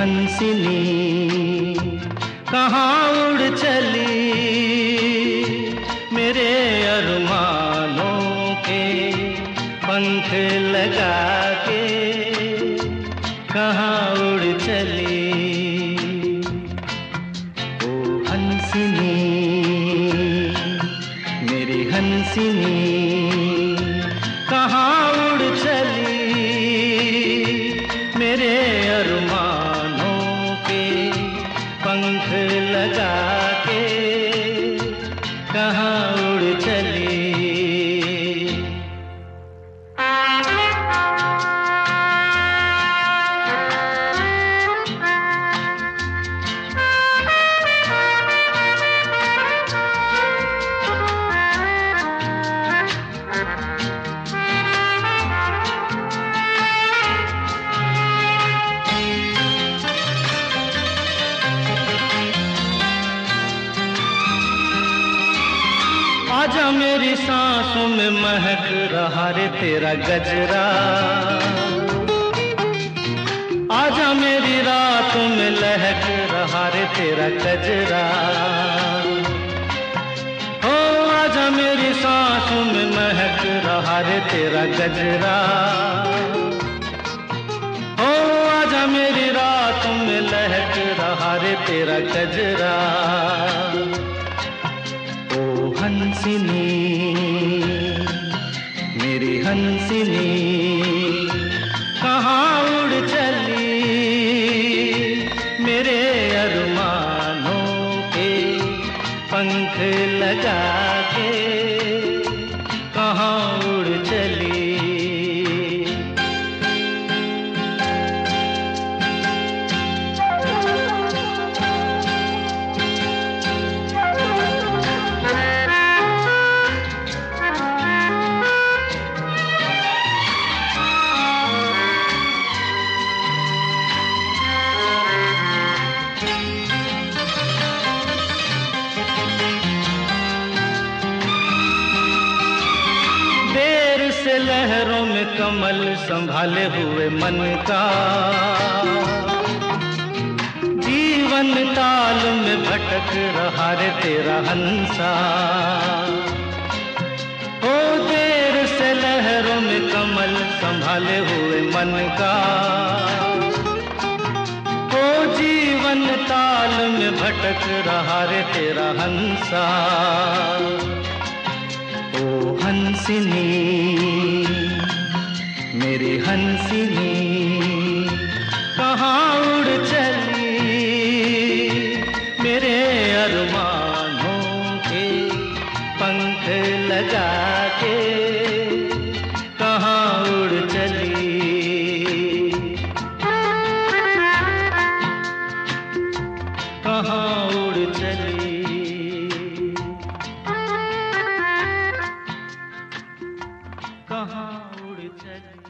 हंसिनी कहाँ उड़ चली, मेरे अरमानों के पंख लगा के कहाँ उड़ चली। ओ हंसिनी मेरी हंसिनी कहाँ उड़ चली, मेरे अरमानों के पंख लगा के कहाँ उड़ चली। आजा मेरी सांसों में महक रहा रे तेरा गजरा, आजा मेरी रातों में लहक रहा रे तेरा गजरा। हो आजा मेरी सांसों में महक रहा रे तेरा गजरा। हो आजा मेरी रातों में लहक रहा रे तेरा गजरा। हंसिनी मेरी हंसिनी कहाँ उड़ चली, मेरे अरमानों के पंख लगा के कहाँ उड़ चली। से लहरों में कमल संभाले हुए मन का, जीवन ताल में भटक रहा रे तेरा हंसा। ओ देर से लहरों में कमल संभाले हुए मन का, ओ जीवन ताल में भटक रहा रे तेरा हंसा। ओ हंसिनी मेरी हंसिनी कहाँ उड़ चली, मेरे अरमानों के पंख लगा के कहाँ उड़ चली। कहाँ उड़ चली, कहाँ उड़ चली।